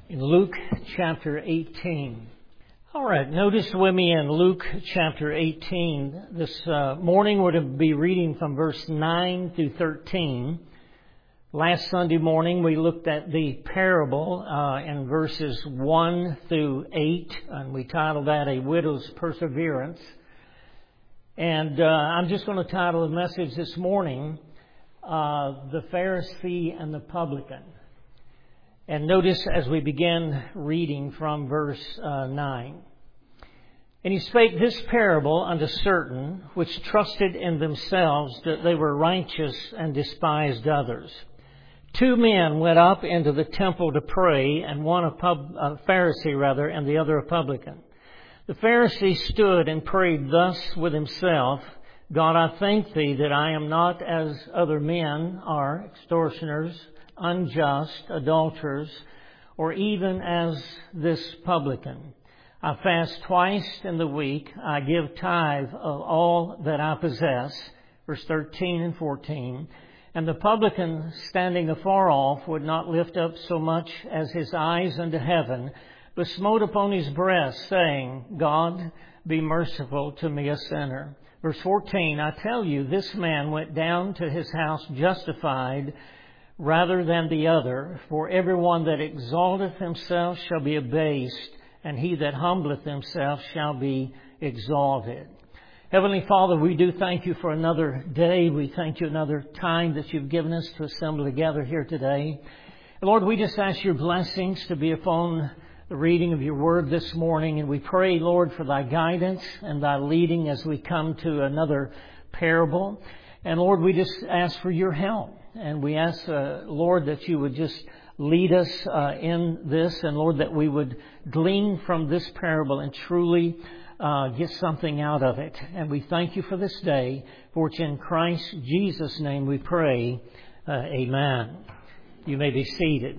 in Luke chapter 18. All right, notice with me in Luke chapter 18. This morning we're going to be reading from verse 9 through 13. Last Sunday morning we looked at the parable in verses 1 through 8, and we titled that A Widow's Perseverance. And I'm just going to title the message this morning, The Pharisee and the Publican. And notice as we begin reading from verse 9. And he spake this parable unto certain which trusted in themselves that they were righteous and despised others. 2 men went up into the temple to pray, and one a Pharisee and the other a publican. The Pharisee stood and prayed thus with himself, God, I thank thee that I am not as other men are, extortioners, unjust, adulterers, or even as this publican. I fast twice in the week. I give tithe of all that I possess. Verse 13 and 14. And the publican, standing afar off, would not lift up so much as his eyes unto heaven, but smote upon his breast, saying, God, be merciful to me, a sinner. Verse 14, I tell you, this man went down to his house justified rather than the other. For everyone that exalteth himself shall be abased, and he that humbleth himself shall be exalted. Heavenly Father, we do thank you for another day. We thank you another time that you've given us to assemble together here today. And Lord, we just ask your blessings to be upon the reading of your word this morning. And we pray, Lord, for thy guidance and thy leading as we come to another parable. And Lord, we just ask for your help. And we ask, Lord, that you would just lead us in this. And Lord, that we would glean from this parable and truly get something out of it. And we thank you for this day. For it's in Christ Jesus' name we pray. Amen. You may be seated.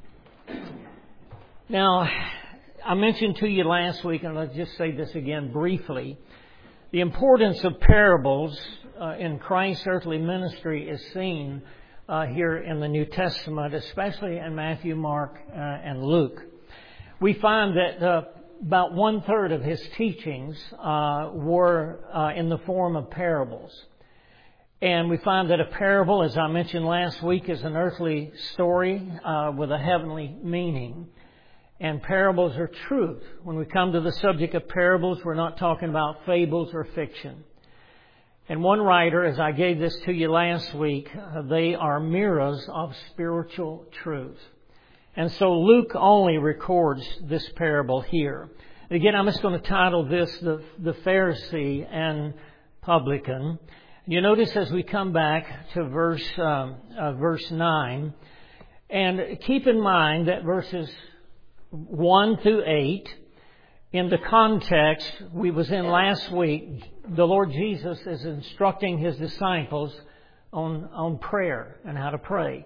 Now, I mentioned to you last week, and I'll just say this again briefly, the importance of parables in Christ's earthly ministry is seen here in the New Testament, especially in Matthew, Mark, and Luke. We find that about 1/3 of his teachings were in the form of parables. And we find that a parable, as I mentioned last week, is an earthly story with a heavenly meaning. And parables are truth. When we come to the subject of parables, we're not talking about fables or fiction. And one writer, as I gave this to you last week, they are mirrors of spiritual truth. And so Luke only records this parable here. Again, I'm just going to title this the Pharisee and Publican. You notice as we come back to verse 9, and keep in mind that verses 1 through 8, in the context we was in last week, the Lord Jesus is instructing his disciples on prayer and how to pray.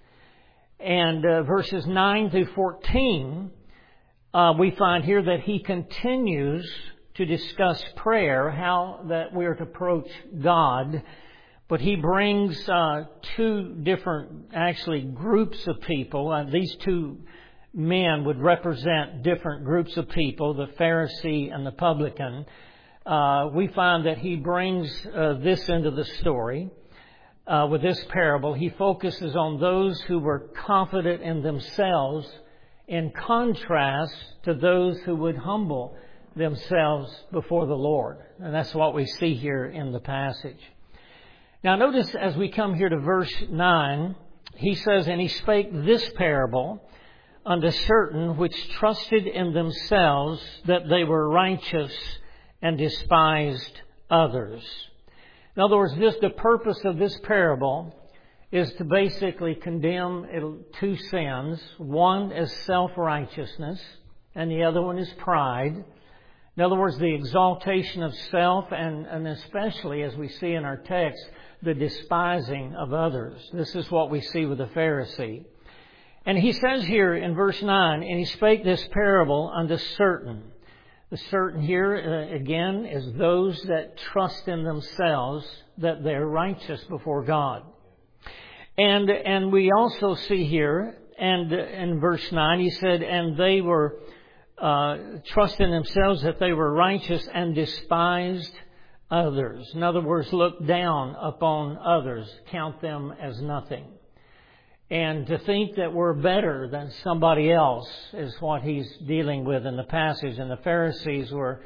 And verses 9 through 14, we find here that he continues to discuss prayer, how that we are to approach God. But he brings 2 different, actually, groups of people. These 2 men would represent different groups of people, the Pharisee and the publican. We find that he brings this into the story. With this parable, he focuses on those who were confident in themselves in contrast to those who would humble themselves before the Lord. And that's what we see here in the passage. Now notice as we come here to verse 9, he says, And he spake this parable unto certain which trusted in themselves that they were righteous and despised others. In other words, the purpose of this parable is to basically condemn 2 sins. One is self-righteousness, and the other one is pride. In other words, the exaltation of self, and especially, as we see in our text, the despising of others. This is what we see with the Pharisee. And he says here in verse 9, And he spake this parable unto certain. The certain here, again, is those that trust in themselves that they're righteous before God. And we also see here and in verse 9 he said, and they were trusting themselves that they were righteous and despised others. In other words, look down upon others, count them as nothing. And to think that we're better than somebody else is what he's dealing with in the passage. And the Pharisees were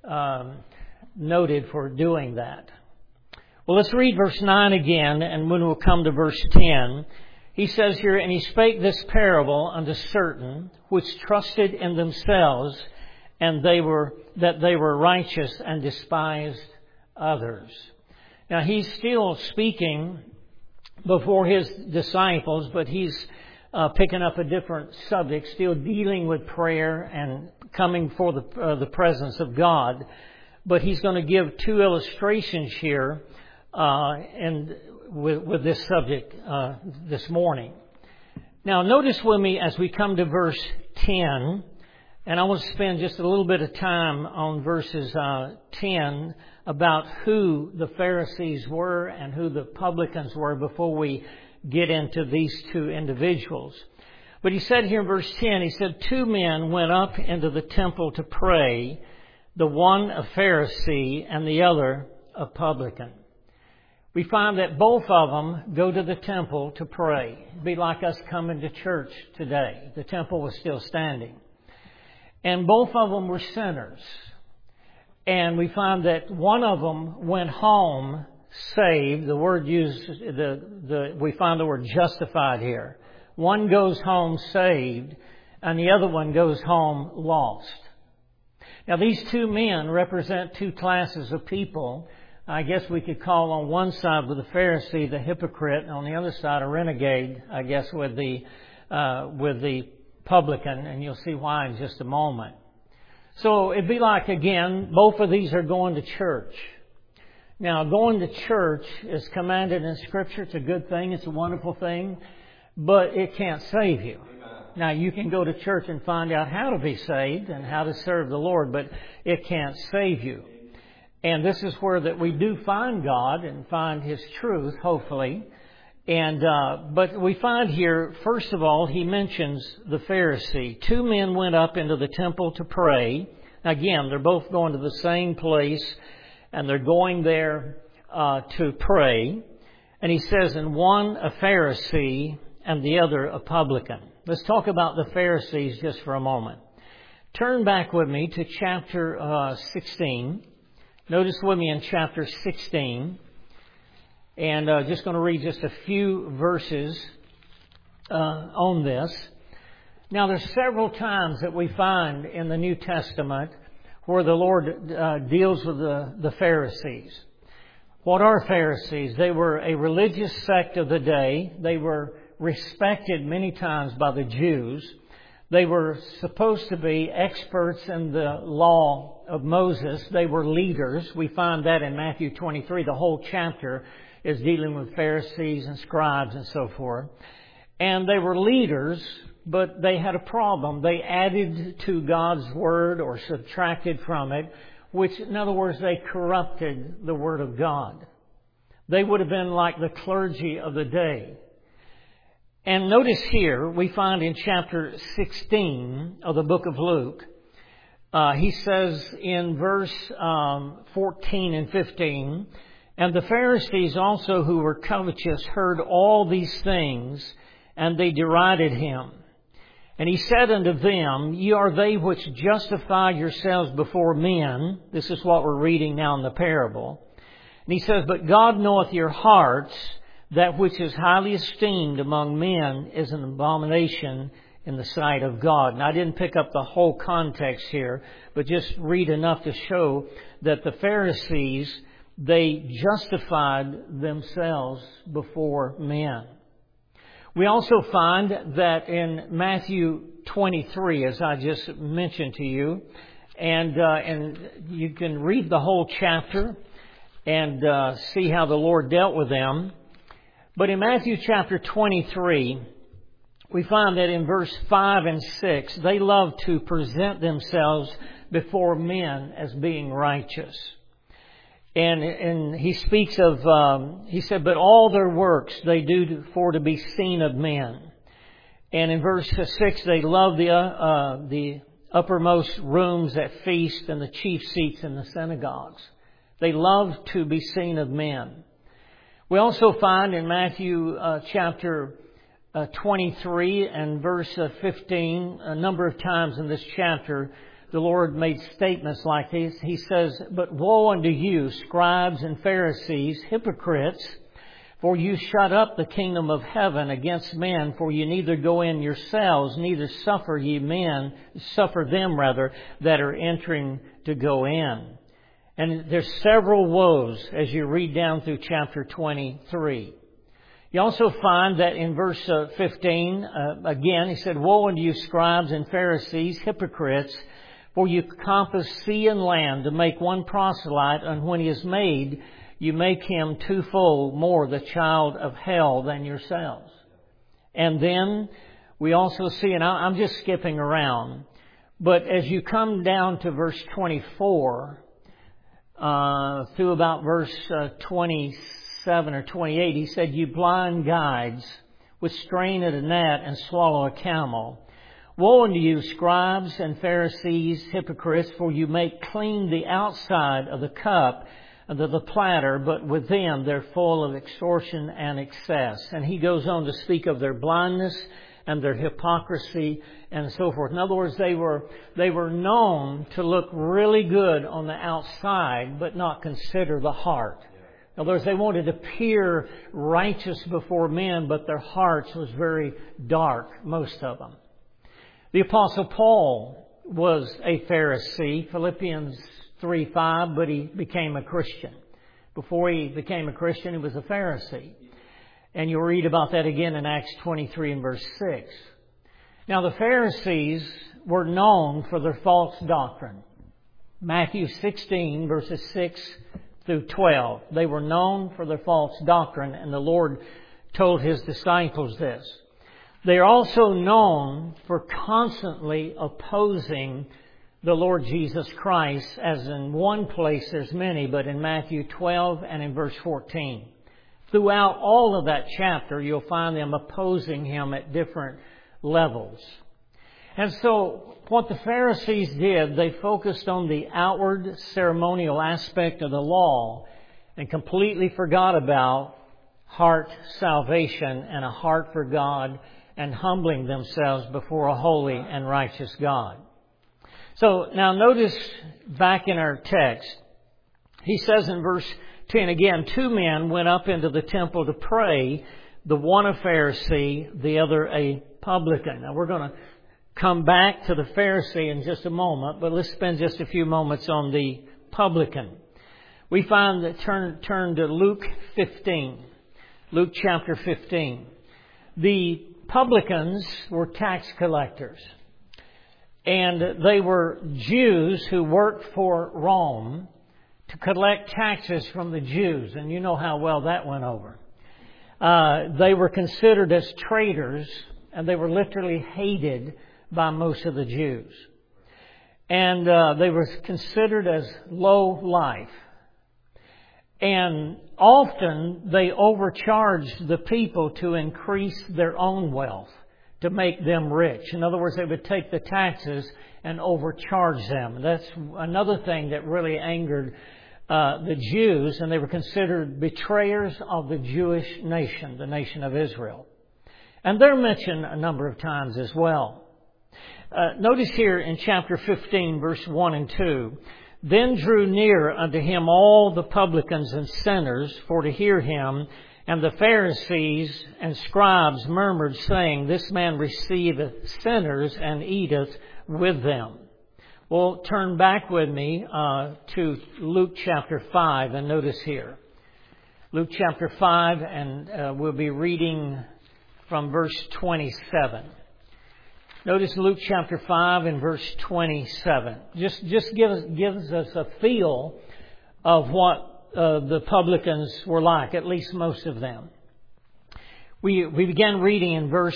noted for doing that. Well, let's read verse 9 again, and when we'll come to verse 10. He says here, and he spake this parable unto certain which trusted in themselves, and they were righteous and despised others. Now, he's still speaking before his disciples, but he's picking up a different subject, still dealing with prayer and coming for the presence of God. But he's going to give two illustrations here and with this subject this morning. Now, notice with me as we come to verse 10, and I want to spend just a little bit of time on verses 10 about who the Pharisees were and who the publicans were before we get into these two individuals. But he said here in verse 10, he said, 2 men went up into the temple to pray, the one a Pharisee and the other a publican. We find that both of them go to the temple to pray. It'd be like us coming to church today. The temple was still standing. And both of them were sinners. And we find that one of them went home saved. The word used, we find the word justified here. One goes home saved, and the other one goes home lost. Now, these 2 men represent 2 classes of people. I guess we could call on one side with the Pharisee the hypocrite, and on the other side a renegade, I guess, with the publican, and you'll see why in just a moment. So it'd be like, again, both of these are going to church. Now, going to church is commanded in Scripture. It's a good thing. It's a wonderful thing. But it can't save you. Now, you can go to church and find out how to be saved and how to serve the Lord, but it can't save you. And this is where that we do find God and find His truth, hopefully. And but we find here, first of all, he mentions the Pharisee. 2 men went up into the temple to pray. Again, they're both going to the same place, and they're going there to pray. And he says, and one a Pharisee and the other a publican. Let's talk about the Pharisees just for a moment. Turn back with me to chapter 16. Notice with me in chapter 16. And just going to read just a few verses on this. Now, there's several times that we find in the New Testament where the Lord deals with the Pharisees. What are Pharisees? They were a religious sect of the day. They were respected many times by the Jews. They were supposed to be experts in the law of Moses. They were leaders. We find that in Matthew 23. The whole chapter is dealing with Pharisees and scribes and so forth. And they were leaders, but they had a problem. They added to God's Word or subtracted from it, which, in other words, they corrupted the Word of God. They would have been like the clergy of the day. And notice here, we find in chapter 16 of the book of Luke, he says in verse 14 and 15, and the Pharisees also who were covetous heard all these things, and they derided him. And he said unto them, ye are they which justify yourselves before men. This is what we're reading now in the parable. And he says, but God knoweth your hearts, that which is highly esteemed among men is an abomination in the sight of God. And I didn't pick up the whole context here, but just read enough to show that the Pharisees, they justified themselves before men. We also find that in Matthew 23, as I just mentioned to you, and you can read the whole chapter and see how the Lord dealt with them. But in Matthew chapter 23, we find that in verse 5 and 6, they love to present themselves before men as being righteous. And he speaks of, he said, but all their works they do for to be seen of men. And in verse 6, they love the uppermost rooms at feast and the chief seats in the synagogues. They love to be seen of men. We also find in Matthew chapter 23 and verse 15, a number of times in this chapter, the Lord made statements like this. He says, "But woe unto you, scribes and Pharisees, hypocrites, for you shut up the kingdom of heaven against men, for you neither go in yourselves, neither suffer them that are entering to go in." And there's several woes as you read down through chapter 23. You also find that in verse 15, again, he said, "Woe unto you, scribes and Pharisees, hypocrites, for you compass sea and land to make one proselyte, and when he is made, you make him twofold more the child of hell than yourselves." And then we also see, and I'm just skipping around, but as you come down to verse 24, through about verse 27 or 28, he said, "You blind guides, which strain at a gnat and swallow a camel. Woe unto you, scribes and Pharisees, hypocrites, for you make clean the outside of the cup and of the platter, but within they're full of extortion and excess." And he goes on to speak of their blindness and their hypocrisy and so forth. In other words, they were known to look really good on the outside, but not consider the heart. In other words, they wanted to appear righteous before men, but their hearts was very dark, most of them. The Apostle Paul was a Pharisee, Philippians 3:5, but he became a Christian. Before he became a Christian, he was a Pharisee. And you'll read about that again in Acts 23 and verse 6. Now, the Pharisees were known for their false doctrine. Matthew 16, verses 6 through 12. They were known for their false doctrine, and the Lord told His disciples this. They are also known for constantly opposing the Lord Jesus Christ, as in one place there's many, but in Matthew 12 and in verse 14. Throughout all of that chapter, you'll find them opposing Him at different levels. And so what the Pharisees did, they focused on the outward ceremonial aspect of the law and completely forgot about heart salvation and a heart for God and humbling themselves before a holy and righteous God. So now notice back in our text, he says in verse 10 again, 2 men went up into the temple to pray, the one a Pharisee, the other a publican. Now we're going to come back to the Pharisee in just a moment, but let's spend just a few moments on the publican. We find that turn to Luke 15. Luke chapter 15. The publicans were tax collectors. And they were Jews who worked for Rome to collect taxes from the Jews. And you know how well that went over. They were considered as traitors, and they were literally hated by most of the Jews. And they were considered as low life. And often they overcharged the people to increase their own wealth, to make them rich. In other words, they would take the taxes and overcharge them. That's another thing that really angered the Jews, and they were considered betrayers of the Jewish nation, the nation of Israel. And they're mentioned a number of times as well. Notice here in chapter 15, verse 1 and 2, "Then drew near unto him all the publicans and sinners for to hear him, and the Pharisees and scribes murmured, saying, This man receiveth sinners and eateth with them." Well, turn back with me to Luke chapter 5 and notice here. Luke chapter 5, and we'll be reading from verse 27. Notice Luke chapter 5 and verse 27. Just gives us a feel of what the publicans were like, at least most of them. We began reading in verse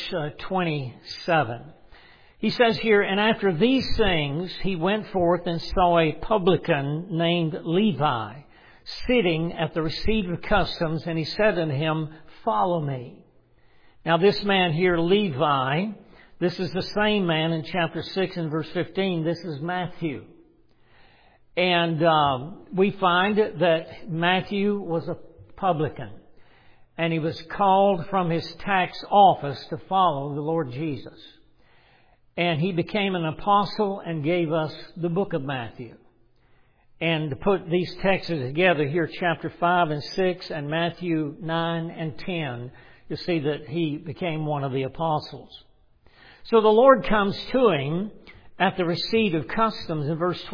27. He says here, "And after these things he went forth and saw a publican named Levi sitting at the receipt of customs, and he said unto him, Follow me. Now this man here, Levi, This is the same man in chapter 6 and verse 15. This is Matthew. And we find that Matthew was a publican. And he was called from his tax office to follow the Lord Jesus. And he became an apostle and gave us the book of Matthew. And to put these texts together here, chapter 5 and 6 and Matthew 9 and 10, you see that he became one of the apostles. So the Lord comes to him at the receipt of customs in verse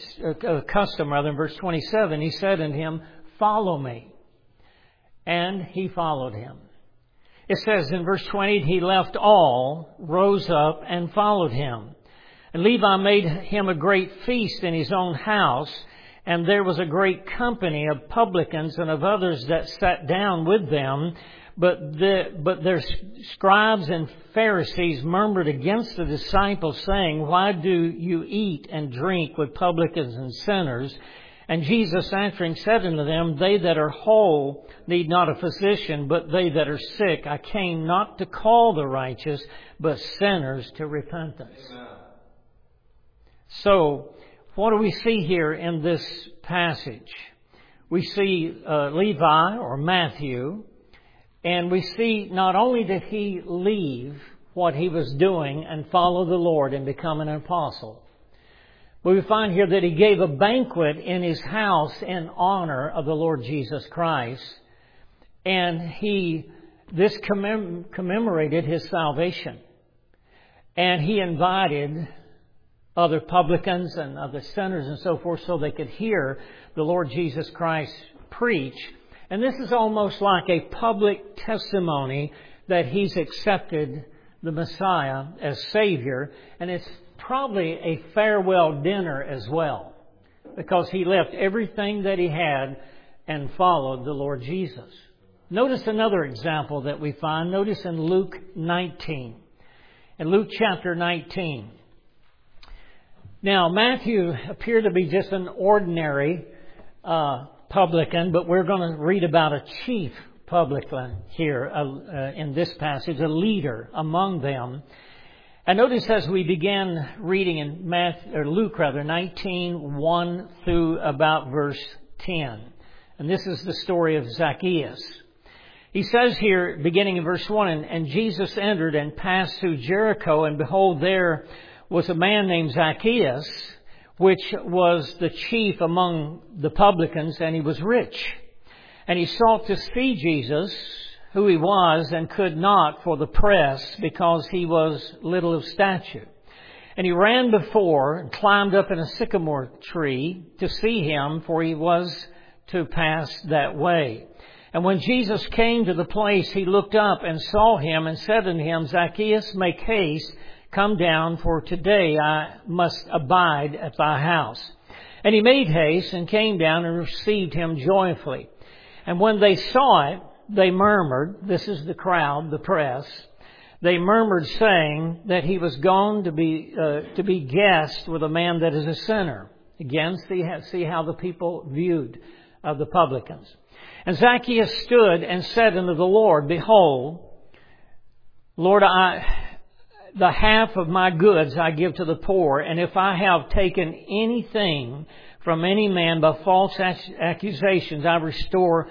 27. He said unto him, "Follow me." And he followed him. It says in verse 20, he left all, rose up, and followed him. And Levi made him a great feast in his own house, and there was a great company of publicans and of others that sat down with them. But their scribes and Pharisees murmured against the disciples, saying, "Why do you eat and drink with publicans and sinners?" And Jesus answering said unto them, "They that are whole need not a physician, but they that are sick. I came not to call the righteous, but sinners to repentance." Amen. So, what do we see here in this passage? We see Levi, or Matthew, and we see not only did he leave what he was doing and follow the Lord and become an apostle, but we find here that he gave a banquet in his house in honor of the Lord Jesus Christ. And this commemorated his salvation. And he invited other publicans and other sinners and so forth so they could hear the Lord Jesus Christ preach. And this is almost like a public testimony that he's accepted the Messiah as Savior. And it's probably a farewell dinner as well, because he left everything that he had and followed the Lord Jesus. Notice another example that we find. Notice in Luke 19. In Luke chapter 19. Now, Matthew appeared to be just an ordinary publican, but we're going to read about a chief publican here in this passage, a leader among them. And notice as we began reading in Luke 19, 1 through about verse 10. And this is the story of Zacchaeus. He says here, beginning in verse 1, and Jesus entered and passed through Jericho, and behold, there was a man named Zacchaeus, which was the chief among the publicans, and he was rich. And he sought to see Jesus, who he was, and could not for the press, because he was little of stature. And he ran before and climbed up in a sycamore tree to see him, for he was to pass that way. And when Jesus came to the place, he looked up and saw him and said unto him, Zacchaeus, make haste, come down, for today I must abide at thy house. And he made haste and came down and received him joyfully. And when they saw it, they murmured, this is the crowd, the press, they murmured, saying that he was gone to be guest with a man that is a sinner. Again, see how the people viewed the publicans. And Zacchaeus stood and said unto the Lord, Behold, Lord, the half of my goods I give to the poor, and if I have taken anything from any man by false accusations, I restore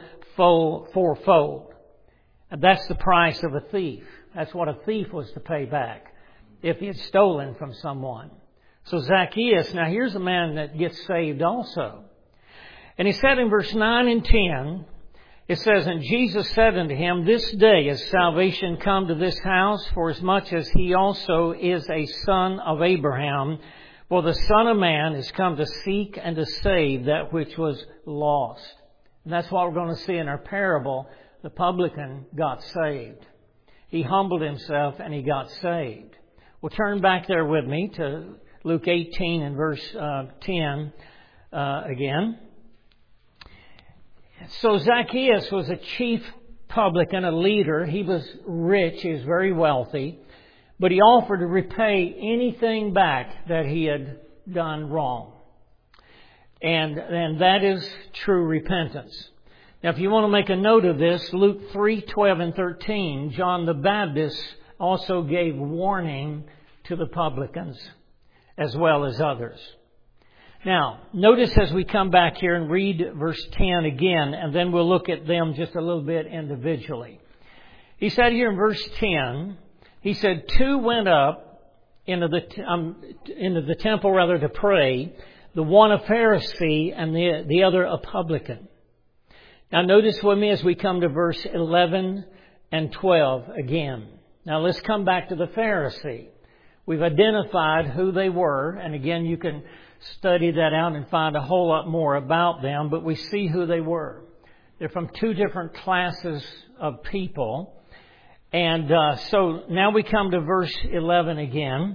fourfold. And that's the price of a thief. That's what a thief was to pay back if he had stolen from someone. So Zacchaeus, now here's a man that gets saved also. And he said in verse 9 and 10, it says, And Jesus said unto him, This day is salvation come to this house, for as much as he also is a son of Abraham. For the Son of Man is come to seek and to save that which was lost. And that's what we're going to see in our parable. The publican got saved. He humbled himself and he got saved. Well, turn back there with me to Luke 18 and verse 10 again. So Zacchaeus was a chief publican, a leader. He was rich. He was very wealthy. But he offered to repay anything back that he had done wrong. And that is true repentance. Now, if you want to make a note of this, Luke 3:12 and 13, John the Baptist also gave warning to the publicans as well as others. Now, notice as we come back here and read verse 10 again, and then we'll look at them just a little bit individually. He said here in verse 10, he said, 2 went up into the temple to pray, the one a Pharisee and the other a publican. Now notice with me as we come to verse 11 and 12 again. Now let's come back to the Pharisee. We've identified who they were, and again you can study that out and find a whole lot more about them, but we see who they were. They're from 2 different classes of people. And so now we come to verse 11 again.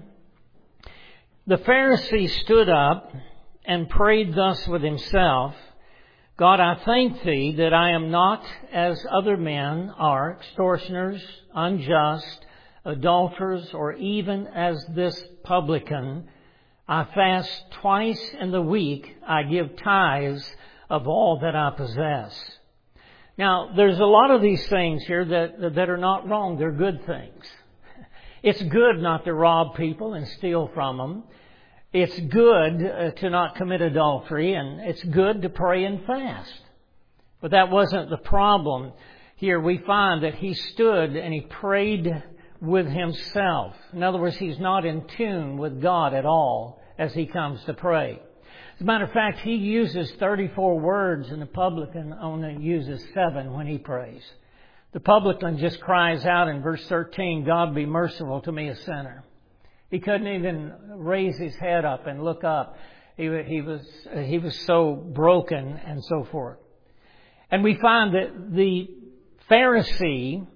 The Pharisee stood up and prayed thus with himself, God, I thank Thee that I am not as other men are, extortioners, unjust, adulterers, or even as this publican. I fast twice in the week. I give tithes of all that I possess. Now, there's a lot of these things here that are not wrong. They're good things. It's good not to rob people and steal from them. It's good to not commit adultery, and it's good to pray and fast. But that wasn't the problem. Here we find that he stood and he prayed with himself. In other words, he's not in tune with God at all as he comes to pray. As a matter of fact, he uses 34 words and the publican only uses 7 when he prays. The publican just cries out in verse 13, God be merciful to me, a sinner. He couldn't even raise his head up and look up. He was so broken and so forth. And we find that the Pharisee,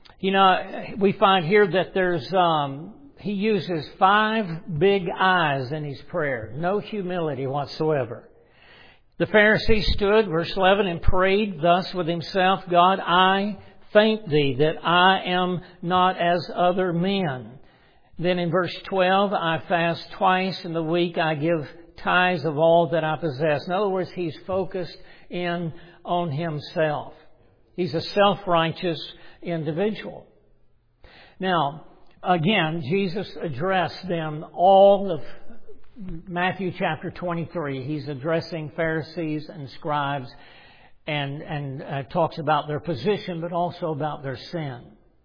we find here that there's, he uses 5 big I's in his prayer. No humility whatsoever. The Pharisee stood, verse 11, and prayed thus with himself, God, I thank Thee that I am not as other men. Then in verse 12, I fast twice in the week. I give tithes of all that I possess. In other words, he's focused in on himself. He's a self-righteous individual. Now, again, Jesus addressed them all of Matthew chapter 23. He's addressing Pharisees and scribes and talks about their position, but also about their sin.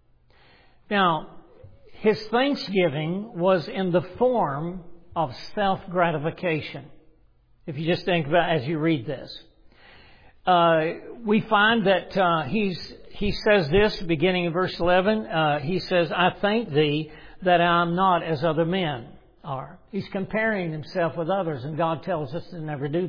Now, his thanksgiving was in the form of self-gratification. If you just think about it as you read this. We find that he says this, beginning in verse 11, he says, I thank Thee that I am not as other men are. He's comparing himself with others, and God tells us to never do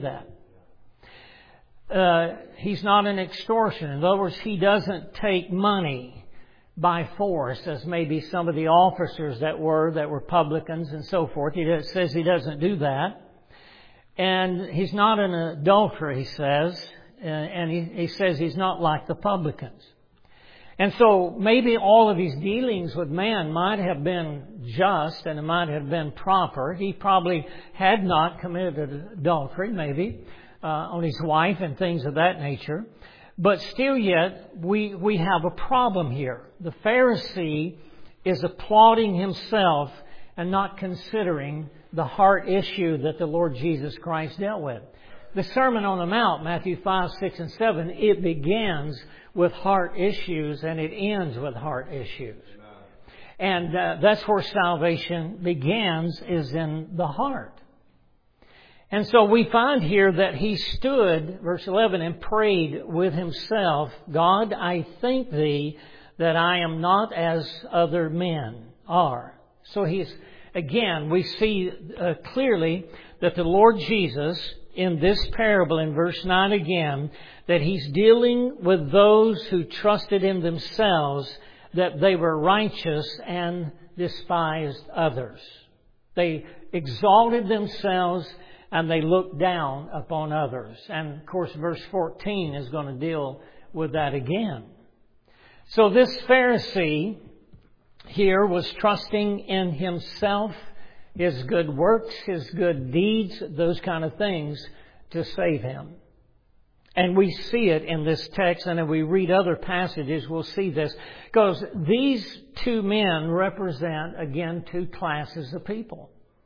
that. He's not an extortioner. In other words, he doesn't take money by force, as maybe some of the officers that were publicans and so forth. He says he doesn't do that. And he's not an adulterer, he says. And he says he's not like the publicans. And so maybe all of his dealings with man might have been just and it might have been proper. He probably had not committed adultery, maybe, on his wife and things of that nature. But still yet, we have a problem here. The Pharisee is applauding himself and not considering the heart issue that the Lord Jesus Christ dealt with. The Sermon on the Mount, Matthew 5, 6, and 7, it begins with heart issues and it ends with heart issues. And that's where salvation begins, is in the heart. And so we find here that he stood, verse 11, and prayed with himself, God, I thank Thee that I am not as other men are. So again, we see clearly that the Lord Jesus, in this parable, in verse 9 again, that He's dealing with those who trusted in themselves that they were righteous and despised others. They exalted themselves and they looked down upon others. And of course, verse 14 is going to deal with that again. So this Pharisee here was trusting in himself, his good works, his good deeds, those kind of things to save him. And we see it in this text, and if we read other passages, we'll see this. Because these two men represent, again, two classes of people.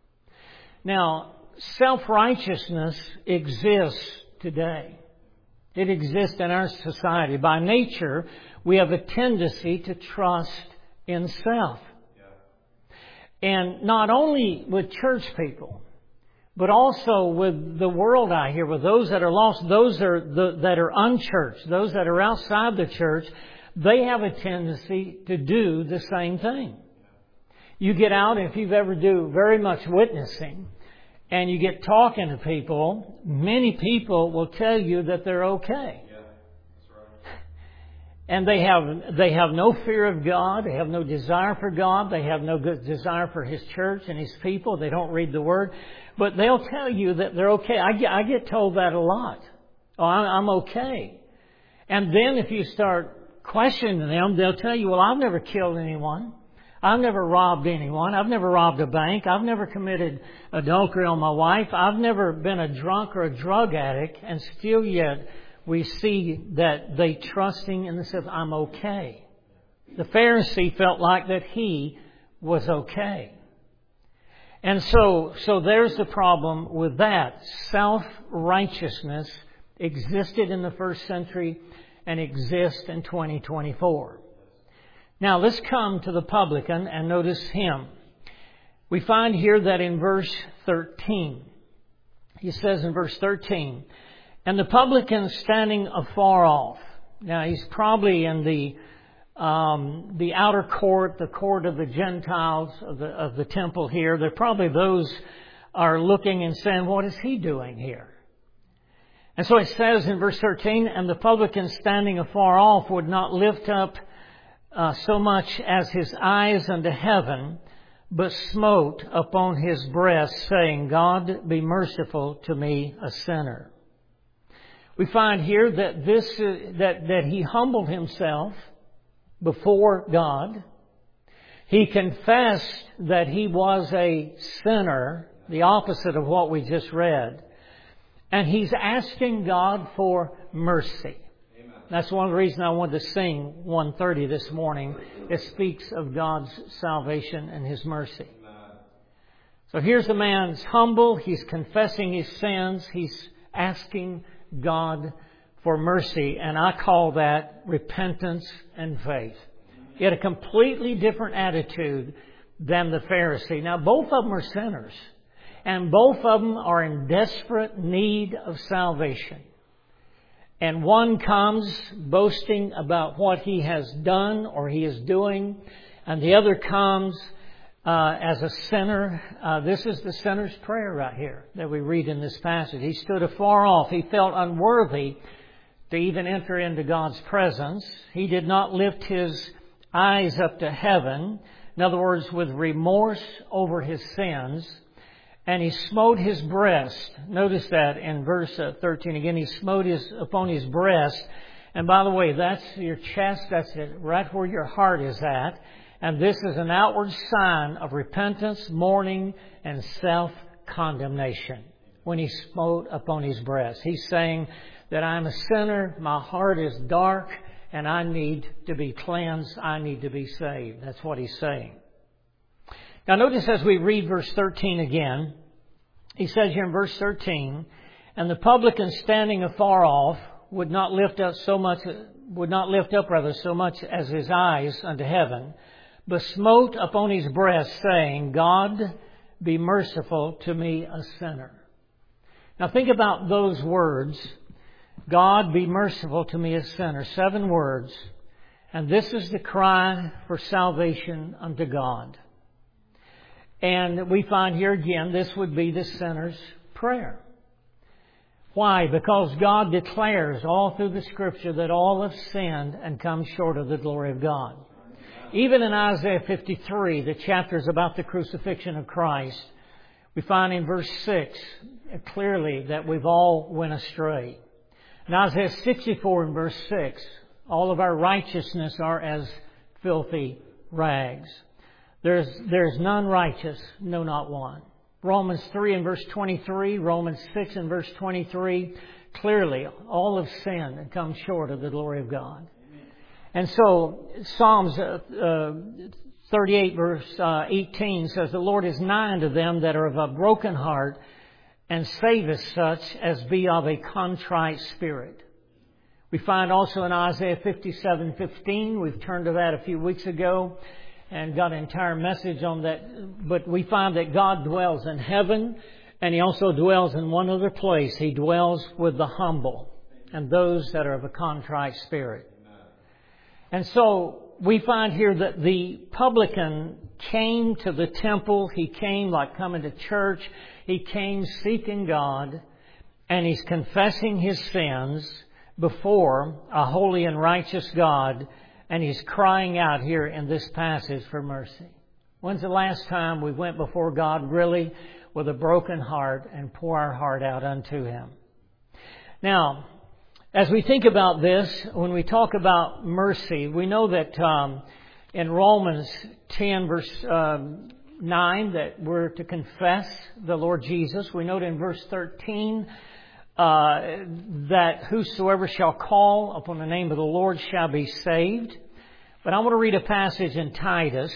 Now, self-righteousness exists today. It exists in our society. By nature, we have a tendency to trust in self. And not only with church people, but also with the world out here, with those that are lost, those that are unchurched, those that are outside the church, they have a tendency to do the same thing. You get out, if you've ever do very much witnessing, and you get talking to people, many people will tell you that they're okay. Yeah, that's right. And they have no fear of God. They have no desire for God. They have no good desire for His church and His people. They don't read the Word. But they'll tell you that they're okay. I get told that a lot. Oh, I'm okay. And then if you start questioning them, they'll tell you, well, I've never killed anyone. I've never robbed anyone. I've never robbed a bank. I've never committed adultery on my wife. I've never been a drunk or a drug addict. And still yet we see that they trusting in themselves, I'm okay. The Pharisee felt like that he was okay. And so there's the problem with that. Self-righteousness existed in the first century and exists in 2024. Now let's come to the publican and notice him. We find here that in verse 13, he says in verse 13, and the publican standing afar off. Now he's probably in the outer court, the court of the Gentiles of the temple here. They're probably those are looking and saying, what is he doing here? And so it says in verse 13, and the publican standing afar off would not lift up so much as his eyes unto heaven, but smote upon his breast, saying, God, be merciful to me, a sinner. We find here that that he humbled himself before God. He confessed that he was a sinner, the opposite of what we just read. And he's asking God for mercy. Amen. That's one of the reasons I wanted to sing 130 this morning. It speaks of God's salvation and His mercy. Amen. So here's the man's humble. He's confessing his sins. He's asking God for mercy. And I call that repentance and faith. He had a completely different attitude than the Pharisee. Now, both of them are sinners. And both of them are in desperate need of salvation. And one comes boasting about what he has done or he is doing. And the other comes as a sinner. This is the sinner's prayer right here that we read in this passage. He stood afar off. He felt unworthy to even enter into God's presence. He did not lift his eyes up to heaven. In other words, with remorse over his sins. And he smote his breast. Notice that in verse 13 again. He smote upon his breast. And by the way, that's your chest. That's it, right where your heart is at. And this is an outward sign of repentance, mourning, and self-condemnation. When he smote upon his breast, he's saying that I'm a sinner. My heart is dark, and I need to be cleansed. I need to be saved. That's what he's saying. Now notice as we read verse 13 again, he says here in verse 13, and the publican standing afar off would not lift up so much as his eyes unto heaven, but smote upon his breast, saying, God, be merciful to me, a sinner. Now think about those words, God, be merciful to me, a sinner. 7 words. And this is the cry for salvation unto God. And we find here again, this would be the sinner's prayer. Why? Because God declares all through the Scripture that all have sinned and come short of the glory of God. Even in Isaiah 53, the chapter is about the crucifixion of Christ, we find in verse 6 clearly that we've all went astray. In Isaiah 64 and verse 6, all of our righteousness are as filthy rags. There's none righteous, no, not one. Romans 3 and verse 23, Romans 6 and verse 23, clearly all have sinned and come short of the glory of God. And so Psalms 38 verse 18 says, the Lord is nigh unto them that are of a broken heart, and saveth such as be of a contrite spirit. We find also in Isaiah 57:15, we've turned to that a few weeks ago and got an entire message on that. But we find that God dwells in heaven, and He also dwells in one other place. He dwells with the humble and those that are of a contrite spirit. And so we find here that the publican came to the temple. He came like coming to church. He came seeking God, and he's confessing his sins before a holy and righteous God, and he's crying out here in this passage for mercy. When's the last time we went before God really with a broken heart and pour our heart out unto Him? Now, as we think about this, when we talk about mercy, we know that in Romans 10 verse 9 that we're to confess the Lord Jesus. We note in verse 13 that whosoever shall call upon the name of the Lord shall be saved. But I want to read a passage in Titus.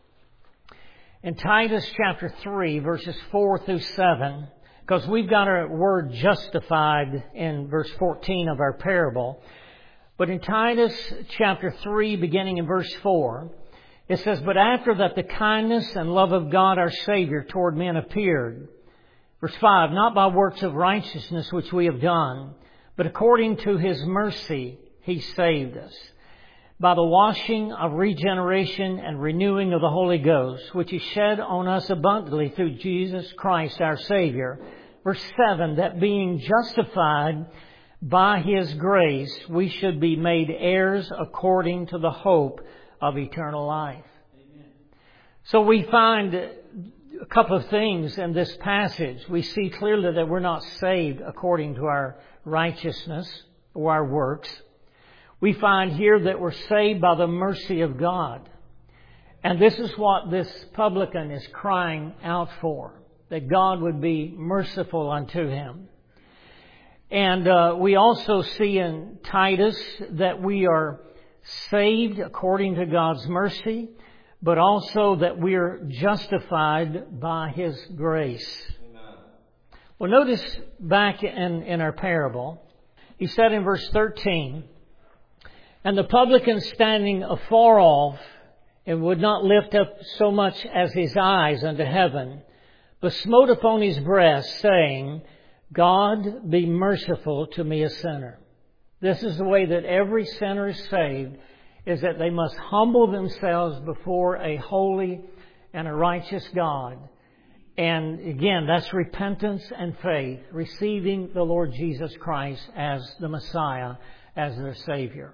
In Titus chapter 3 verses 4 through 7. Because we've got our word justified in verse 14 of our parable. But in Titus chapter 3, beginning in verse 4, it says, but after that the kindness and love of God our Savior toward men appeared. Verse 5, not by works of righteousness which we have done, but according to His mercy He saved us, by the washing of regeneration and renewing of the Holy Ghost, which He shed on us abundantly through Jesus Christ our Savior. Verse 7, that being justified by His grace, we should be made heirs according to the hope of eternal life. Amen. So we find a couple of things in this passage. We see clearly that we're not saved according to our righteousness or our works. We find here that we're saved by the mercy of God. And this is what this publican is crying out for, that God would be merciful unto him. And we also see in Titus that we are saved according to God's mercy, but also that we are justified by His grace. Amen. Well, notice back in our parable, he said in verse 13, and the publican standing afar off, and would not lift up so much as his eyes unto heaven, but smote upon his breast, saying, God, be merciful to me a sinner. This is the way that every sinner is saved, is that they must humble themselves before a holy and a righteous God. And again, that's repentance and faith, receiving the Lord Jesus Christ as the Messiah, as their Savior.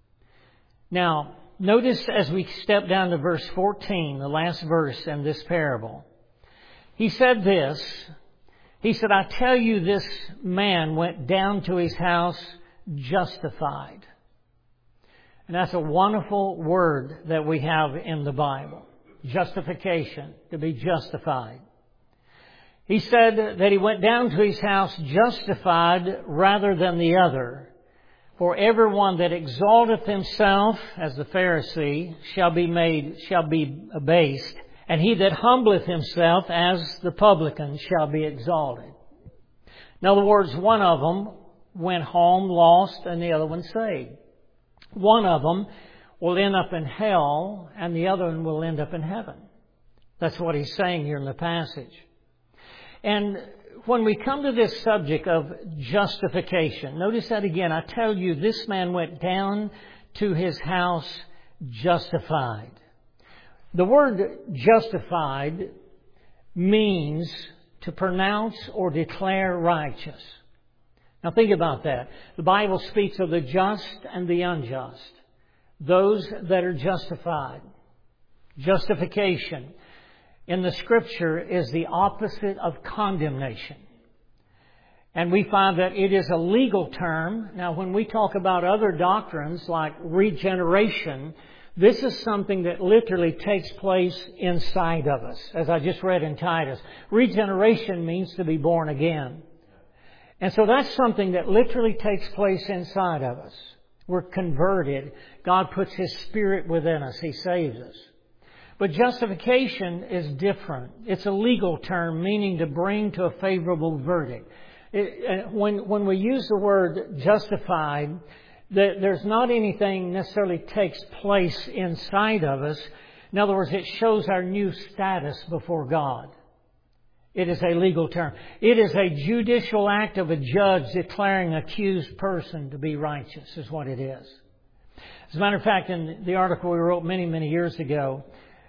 Now, notice as we step down to verse 14, the last verse in this parable. He said this. He said, I tell you, this man went down to his house justified. And that's a wonderful word that we have in the Bible. Justification, to be justified. He said that he went down to his house justified rather than the other. For everyone that exalteth himself, as the Pharisee, shall be abased. And he that humbleth himself, as the publican, shall be exalted. In other words, one of them went home lost and the other one saved. One of them will end up in hell and the other one will end up in heaven. That's what he's saying here in the passage. And when we come to this subject of justification, notice that again. I tell you, this man went down to his house justified. The word justified means to pronounce or declare righteous. Now think about that. The Bible speaks of the just and the unjust. Those that are justified. Justification in the Scripture is the opposite of condemnation. And we find that it is a legal term. Now when we talk about other doctrines like regeneration, This is something that literally takes place inside of us, as I just read in Titus. Regeneration means to be born again. And so that's something that literally takes place inside of us. We're converted. God puts His Spirit within us. He saves us. But justification is different. It's a legal term meaning to bring to a favorable verdict. When we use the word justified, there's not anything necessarily takes place inside of us. In other words, it shows our new status before God. It is a legal term. It is a judicial act of a judge declaring an accused person to be righteous, is what it is. As a matter of fact, in the article we wrote many, many years ago,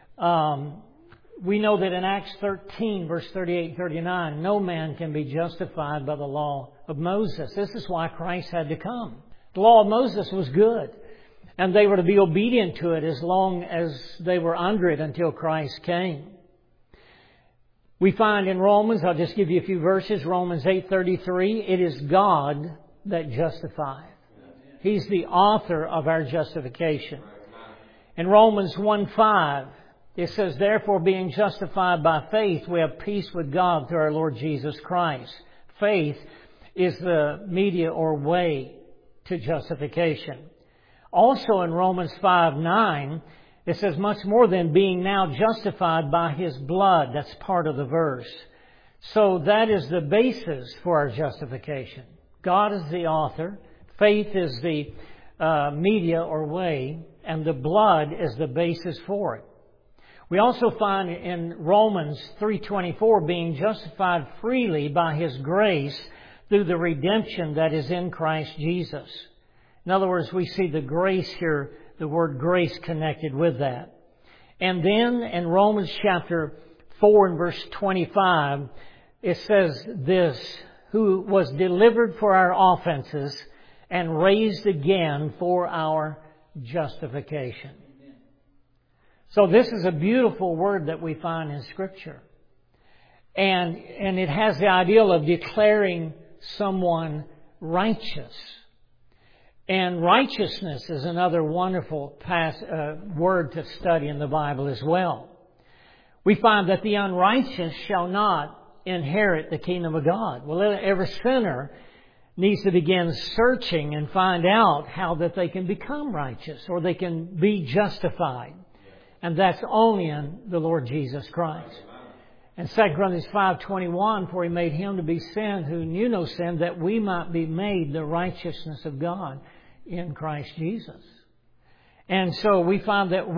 we know that in Acts 13, verse 38 and 39, no man can be justified by the law of Moses. This is why Christ had to come. The law of Moses was good, and they were to be obedient to it as long as they were under it until Christ came. We find in Romans, I'll just give you a few verses, Romans 8:33, it is God that justifies. He's the author of our justification. In Romans 1:5, it says, therefore, being justified by faith, we have peace with God through our Lord Jesus Christ. Faith is the media or way to justification. Also in Romans 5:9, it says, much more than being now justified by His blood. That's part of the verse. So that is the basis for our justification. God is the author. Faith is the media or way. And the blood is the basis for it. We also find in Romans 3:24 being justified freely by His grace through the redemption that is in Christ Jesus. In other words, we see the grace here, the word grace connected with that. And then in Romans chapter 4 and verse 25, it says this, who was delivered for our offenses and raised again for our justification. So this is a beautiful word that we find in Scripture. And it has the ideal of declaring someone righteous. And righteousness is another wonderful word to study in the Bible as well. We find that the unrighteous shall not inherit the kingdom of God. Well, every sinner needs to begin searching and find out how that they can become righteous or they can be justified. And that's only in the Lord Jesus Christ. And 2 Corinthians 5:21, for He made Him to be sin who knew no sin, that we might be made the righteousness of God in Christ Jesus. And so we find that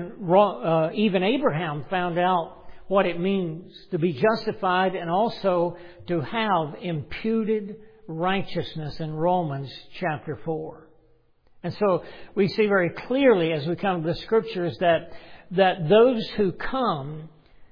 even Abraham found out what it means to be justified and also to have imputed righteousness in Romans chapter 4. And so we see very clearly as we come to the Scriptures that those who come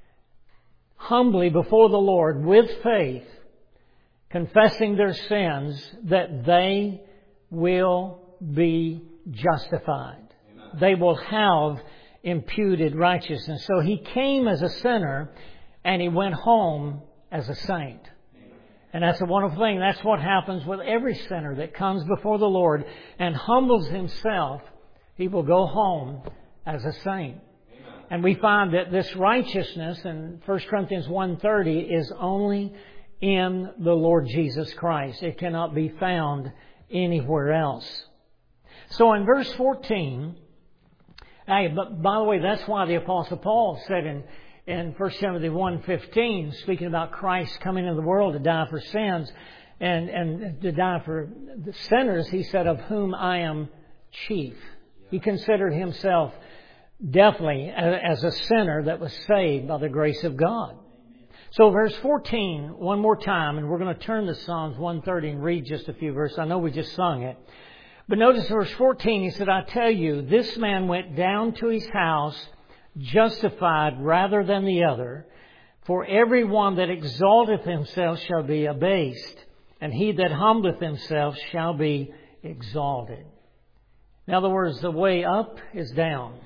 humbly before the Lord with faith, confessing their sins, that they will be justified. Amen. They will have imputed righteousness. So He came as a sinner and He went home as a saint. And that's a wonderful thing. That's what happens with every sinner that comes before the Lord and humbles himself. He will go home as a saint. Amen. And we find that this righteousness in 1 Corinthians 1:30 is only in the Lord Jesus Christ. It cannot be found anywhere else. So in verse 14, by the way, that's why the Apostle Paul said in 1 Timothy 1:15, speaking about Christ coming into the world to die for sins and to die for the sinners, he said, of whom I am chief. He considered himself definitely as a sinner that was saved by the grace of God. So verse 14, one more time, and we're going to turn to Psalms 130 and read just a few verses. I know we just sung it. But notice verse 14, he said, I tell you, this man went down to his house justified rather than the other. For every one that exalteth himself shall be abased, and he that humbleth himself shall be exalted. In other words, the way up is down.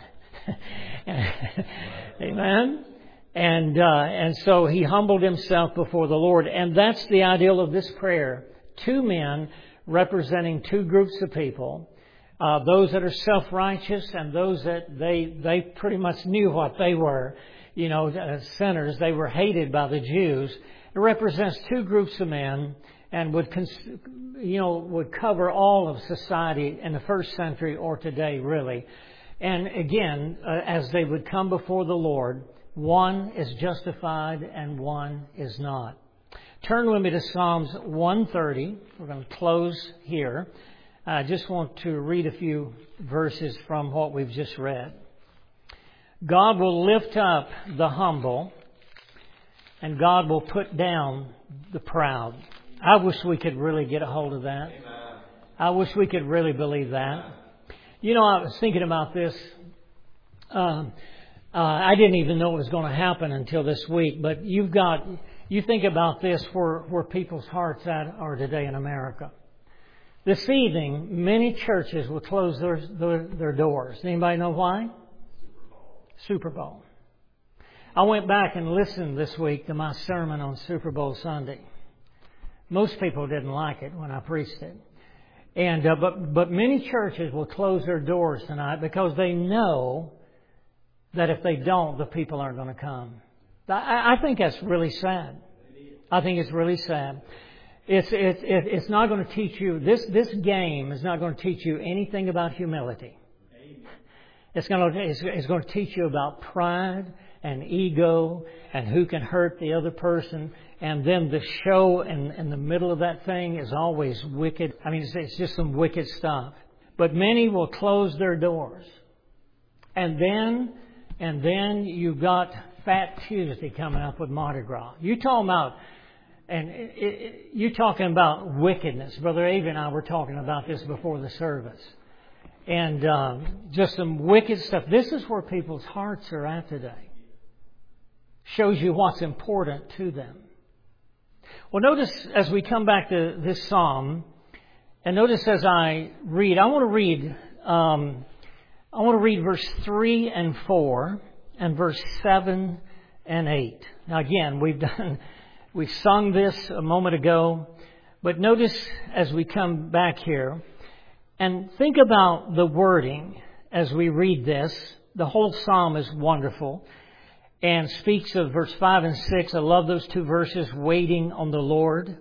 Amen? And so he humbled himself before the Lord. And that's the ideal of this prayer. Two men representing two groups of people. those that are self-righteous and those that they pretty much knew what they were, sinners. They were hated by the Jews. It represents two groups of men and would cover all of society in the first century or today, really. And again, as they would come before the Lord, one is justified and one is not. Turn with me to Psalms 130. We're going to close here. I just want to read a few verses from what we've just read. God will lift up the humble, and God will put down the proud. I wish we could really get a hold of that. Amen. I wish we could really believe that. I was thinking about this. I didn't even know it was going to happen until this week, but you think about this where people's hearts are today in America. This evening, many churches will close their doors. Anybody know why? Super Bowl. I went back and listened this week to my sermon on Super Bowl Sunday. Most people didn't like it when I preached it. And but many churches will close their doors tonight because they know that if they don't, the people aren't going to come. I think that's really sad. I think it's really sad. It's not going to teach you, this game is not going to teach you anything about humility. It's going to teach you about pride and ego and who can hurt the other person. And then the show in the middle of that thing is always wicked. I mean, it's just some wicked stuff. But many will close their doors. And then you've got Fat Tuesday coming up with Mardi Gras. You talking about wickedness. Brother Avery and I were talking about this before the service. And just some wicked stuff. This is where people's hearts are at today. Shows you what's important to them. Well, notice as we come back to this psalm, and notice as I read, I want to read verse 3 and 4 and verse 7 and 8. Now again, we sung this a moment ago, but notice as we come back here and think about the wording as we read this. The whole psalm is wonderful and speaks of verse 5 and 6. I love those two verses, waiting on the Lord.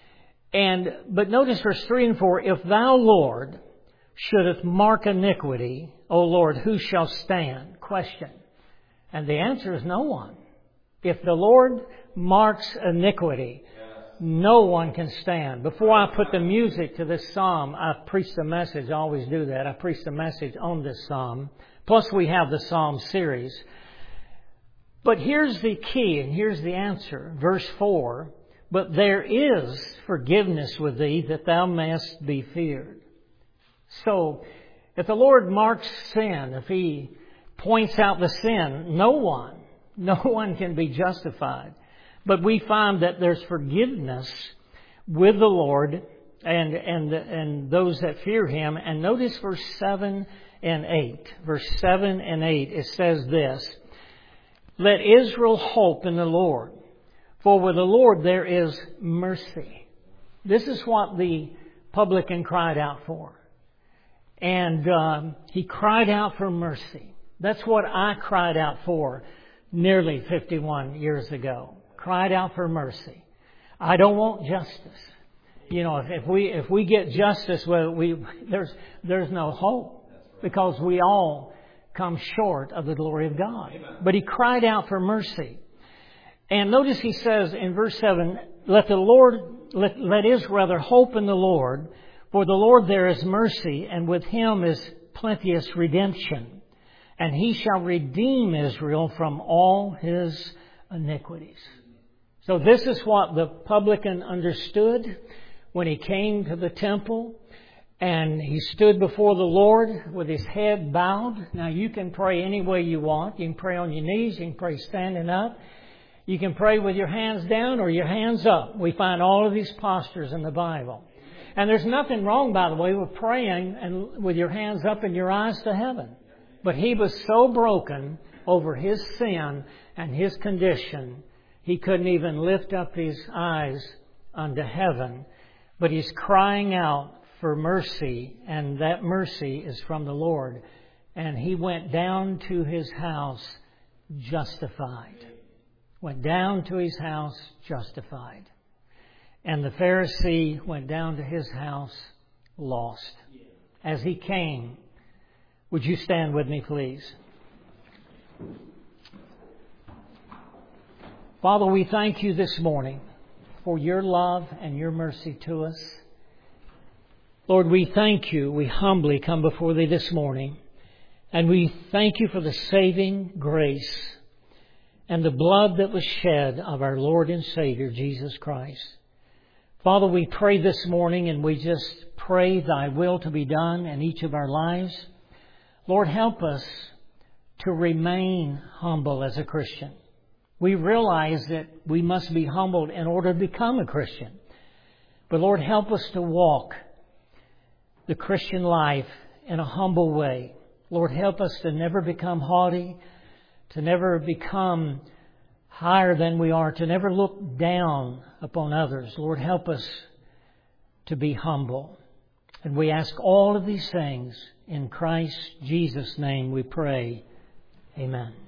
But notice verse 3 and 4, if thou, Lord, shouldest mark iniquity, O Lord, who shall stand? Question. And the answer is no one. If the Lord marks iniquity, no one can stand. Before I put the music to this psalm, I preached a message. I always do that. I preached a message on this psalm. Plus we have the psalm series. But here's the key and here's the answer. Verse 4, but there is forgiveness with thee that thou mayest be feared. So, if the Lord marks sin, if He points out the sin, no one can be justified. But we find that there's forgiveness with the Lord and those that fear Him. And notice verse 7 and 8. Verse 7 and 8, it says this, let Israel hope in the Lord, for with the Lord there is mercy. This is what the publican cried out for. And he cried out for mercy. That's what I cried out for nearly 51 years ago. Cried out for mercy. I don't want justice. If we get justice, well, there's no hope because we all come short of the glory of God. Amen. But he cried out for mercy. And notice he says in verse 7, let Israel hope in the Lord, for the Lord there is mercy, and with Him is plenteous redemption. And He shall redeem Israel from all his iniquities. So this is what the publican understood when he came to the temple. And he stood before the Lord with his head bowed. Now you can pray any way you want. You can pray on your knees. You can pray standing up. You can pray with your hands down or your hands up. We find all of these postures in the Bible. And there's nothing wrong, by the way, with praying and with your hands up and your eyes to heaven. But he was so broken over his sin and his condition, he couldn't even lift up his eyes unto heaven. But he's crying out for mercy, and that mercy is from the Lord. And he went down to his house justified. Went down to his house justified. And the Pharisee went down to his house lost. As he came, would you stand with me, please? Father, we thank you this morning for your love and your mercy to us. Lord, we thank you. We humbly come before thee this morning. And we thank you for the saving grace and the blood that was shed of our Lord and Savior, Jesus Christ. Father, we pray this morning, and we just pray thy will to be done in each of our lives. Lord, help us to remain humble as a Christian. We realize that we must be humbled in order to become a Christian. But Lord, help us to walk the Christian life in a humble way. Lord, help us to never become haughty, to never become higher than we are, to never look down upon others. Lord, help us to be humble. And we ask all of these things in Christ Jesus' name we pray. Amen.